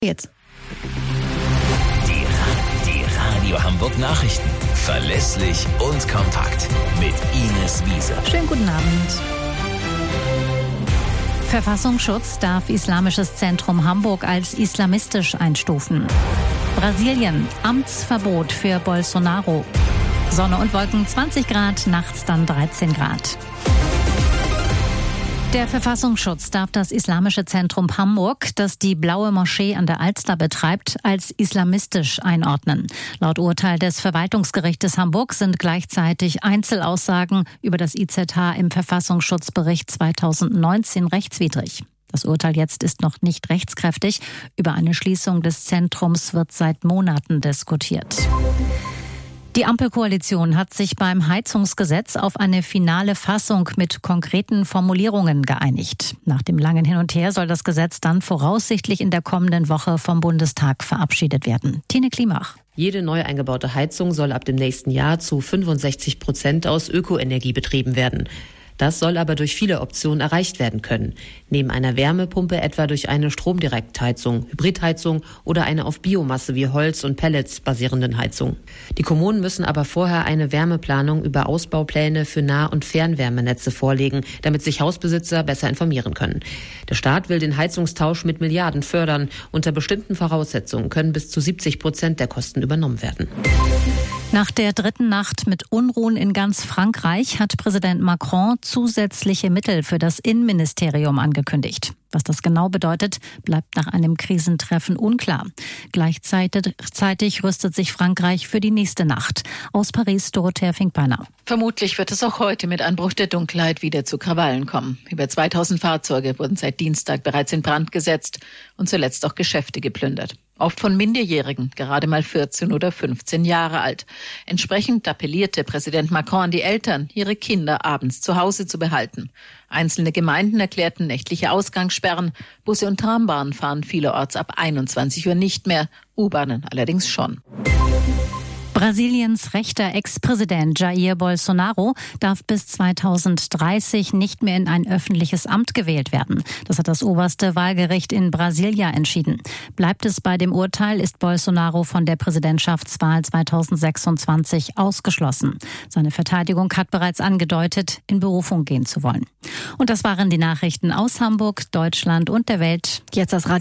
Jetzt. Die Radio Hamburg Nachrichten. Verlässlich und kompakt. Mit Ines Wiese. Schönen guten Abend. Verfassungsschutz darf Islamisches Zentrum Hamburg als islamistisch einstufen. Brasilien, Amtsverbot für Bolsonaro. Sonne und Wolken 20 Grad, nachts dann 13 Grad. Der Verfassungsschutz darf das Islamische Zentrum Hamburg, das die Blaue Moschee an der Alster betreibt, als islamistisch einordnen. Laut Urteil des Verwaltungsgerichtes Hamburg sind gleichzeitig Einzelaussagen über das IZH im Verfassungsschutzbericht 2019 rechtswidrig. Das Urteil jetzt ist noch nicht rechtskräftig. Über eine Schließung des Zentrums wird seit Monaten diskutiert. Die Ampelkoalition hat sich beim Heizungsgesetz auf eine finale Fassung mit konkreten Formulierungen geeinigt. Nach dem langen Hin und Her soll das Gesetz dann voraussichtlich in der kommenden Woche vom Bundestag verabschiedet werden. Tine Klimach. Jede neu eingebaute Heizung soll ab dem nächsten Jahr zu 65% aus Ökoenergie betrieben werden. Das soll aber durch viele Optionen erreicht werden können. Neben einer Wärmepumpe etwa durch eine Stromdirektheizung, Hybridheizung oder eine auf Biomasse wie Holz und Pellets basierenden Heizung. Die Kommunen müssen aber vorher eine Wärmeplanung über Ausbaupläne für Nah- und Fernwärmenetze vorlegen, damit sich Hausbesitzer besser informieren können. Der Staat will den Heizungstausch mit Milliarden fördern. Unter bestimmten Voraussetzungen können bis zu 70% der Kosten übernommen werden. Nach der dritten Nacht mit Unruhen in ganz Frankreich hat Präsident Macron zusätzliche Mittel für das Innenministerium angekündigt. Was das genau bedeutet, bleibt nach einem Krisentreffen unklar. Gleichzeitig rüstet sich Frankreich für die nächste Nacht. Aus Paris, Dorothea Finkbeiner. Vermutlich wird es auch heute mit Anbruch der Dunkelheit wieder zu Krawallen kommen. Über 2000 Fahrzeuge wurden seit Dienstag bereits in Brand gesetzt und zuletzt auch Geschäfte geplündert. Oft von Minderjährigen, gerade mal 14 oder 15 Jahre alt. Entsprechend appellierte Präsident Macron an die Eltern, ihre Kinder abends zu Hause zu behalten. Einzelne Gemeinden erklärten nächtliche Ausgangssperren. Busse und Trambahnen fahren vielerorts ab 21 Uhr nicht mehr, U-Bahnen allerdings schon. Brasiliens rechter Ex-Präsident Jair Bolsonaro darf bis 2030 nicht mehr in ein öffentliches Amt gewählt werden. Das hat das oberste Wahlgericht in Brasilia entschieden. Bleibt es bei dem Urteil, ist Bolsonaro von der Präsidentschaftswahl 2026 ausgeschlossen. Seine Verteidigung hat bereits angedeutet, in Berufung gehen zu wollen. Und das waren die Nachrichten aus Hamburg, Deutschland und der Welt. Jetzt das Radio.